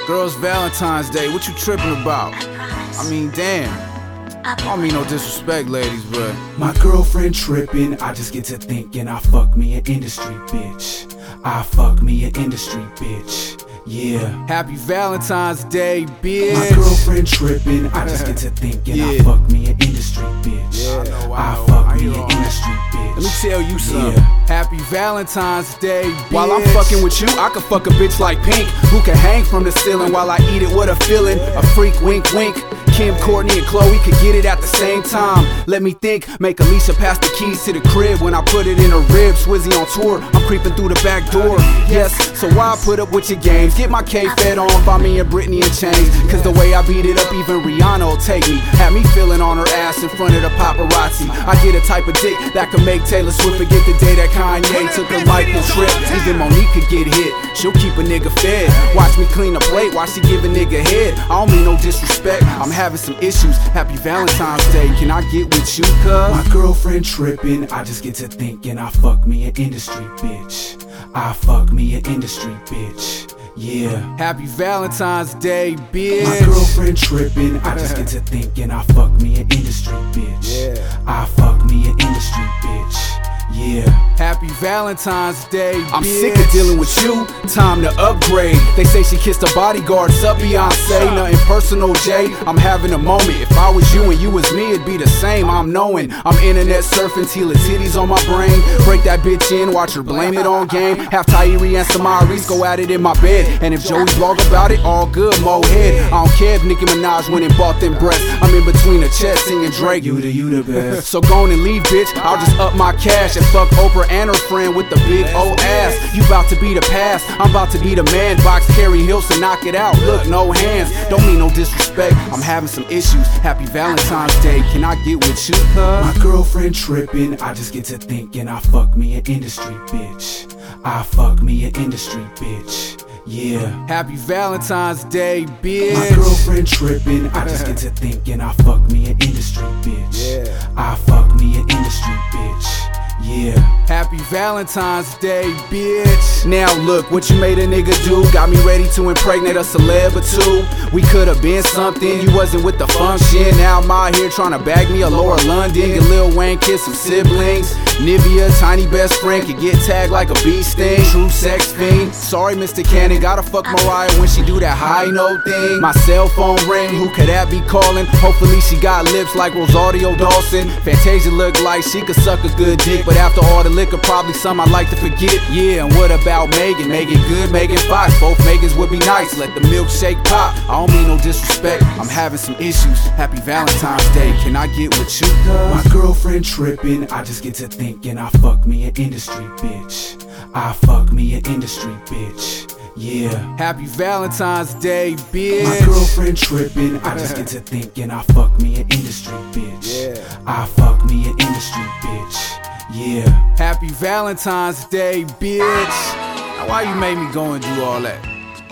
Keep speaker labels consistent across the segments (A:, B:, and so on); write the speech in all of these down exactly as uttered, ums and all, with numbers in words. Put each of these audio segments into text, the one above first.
A: Girl, it's Valentine's Day, what you tripping about? I mean, damn. I don't mean no disrespect, ladies, but
B: my girlfriend tripping, I just get to thinking I fuck me an industry bitch. I fuck me an industry bitch. Yeah.
A: Happy Valentine's Day, bitch.
B: My girlfriend tripping, I just get to thinking yeah. I fuck me an industry bitch.
A: Yeah, I, know, I,
B: I
A: know,
B: fuck
A: I
B: me an industry bitch.
A: Let me tell you something.
B: Yeah.
A: Happy Valentine's Day, bitch.
C: While I'm fucking with you, I can fuck a bitch like Pink, who can hang from the ceiling while I eat it with a feeling. A freak, wink, wink. Kim, Courtney, and Chloe could get it at the same time. Let me think, make Alicia pass the keys to the crib when I put it in her rib. Swizzy on tour, I'm creeping through the back door. Yes, so why put up with your games? Get my K-Fed on, find me and Britney and chains. Cause the way I beat it up, even Rihanna will take me. Had me feeling on her ass in front of the paparazzi. I get a type of dick that can make Taylor Swift forget the day that Kanye took a Michael trip. Even Monique could get hit, she'll keep a nigga fed. Watch me clean a plate while she give a nigga head. I don't mean no disrespect, I'm having some issues. Happy Valentine's Day, can I get with you, cuz?
B: My girlfriend tripping, I just get to thinking I fuck me an industry bitch. I fuck me an industry bitch. Yeah.
A: Happy Valentine's Day, bitch.
B: My girlfriend tripping, I just get to thinking I fuck me an industry bitch.
A: Yeah.
B: I fuck me an industry bitch. Yeah.
A: Happy Valentine's Day,
C: I'm
A: bitch.
C: sick of dealing with you, time to upgrade. They say she kissed her bodyguard, sup Beyonce. Nothing personal, Jay, I'm having a moment. If I was you and you was me, it'd be the same. I'm knowing, I'm internet surfing, Tila titties on my brain. Break that bitch in, watch her blame it on game. Have Tyree and Samaris go at it in my bed. And if Joey blog about it, all good, mo head. I don't care if Nicki Minaj went and bought them breasts. I'm in between the chest singing Drake, you the, you the best. So go on and leave, bitch, I'll just up my cash and fuck Oprah and her friend with the big old ass. You bout to be the past, I'm about to be the man. Box Carrie Hilson, knock it out, look, no hands. Don't mean no disrespect, I'm having some issues. Happy Valentine's Day, can I get with you, cuz?
B: My girlfriend tripping, I just get to thinking I fuck me an industry bitch. I fuck me an industry bitch. Yeah.
A: Happy Valentine's Day, bitch.
B: My girlfriend tripping, I just get to thinking I fuck me an industry bitch.
A: Yeah.
B: I fuck me an industry bitch. Yeah.
A: Happy Valentine's Day, bitch.
C: Now look, what you made a nigga do got me ready to impregnate a celeb or two. We could've been something, you wasn't with the function. Now I'm out here trying to bag me a Laura London. Get Lil Wayne kiss some siblings. Nivea, tiny best friend, could get tagged like a bee sting. True sex fiend. Sorry, Mister Cannon, gotta fuck Mariah when she do that high note thing. My cell phone ring, who could that be calling? Hopefully she got lips like Rosario Dawson. Fantasia look like she could suck a good dick, but after all the liquor, probably some I'd like to forget. Yeah, and what about Megan? Megan Good, Megan Fox. Both Megans would be nice, let the milkshake pop. I don't mean no disrespect, I'm having some issues. Happy Valentine's Day, can I get with you, cuz?
B: My girlfriend tripping, I just get to thinking I fuck me an industry bitch. I fuck me an industry bitch. Yeah.
A: Happy Valentine's Day, bitch.
B: My girlfriend tripping, I just get to thinking I fuck me an industry bitch.
A: Yeah.
B: I fuck me an industry bitch. Yeah.
A: Happy Valentine's Day, bitch. Now why you made me go and do all that?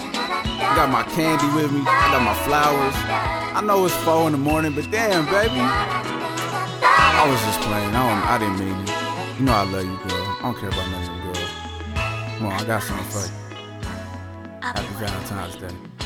A: I got my candy with me, I got my flowers. I know it's four in the morning, but damn, baby. I was just playing, I, don't, I didn't mean it. You know I love you, girl. I don't care about none of them girls. Come on, I got something for you. Happy Valentine's Day.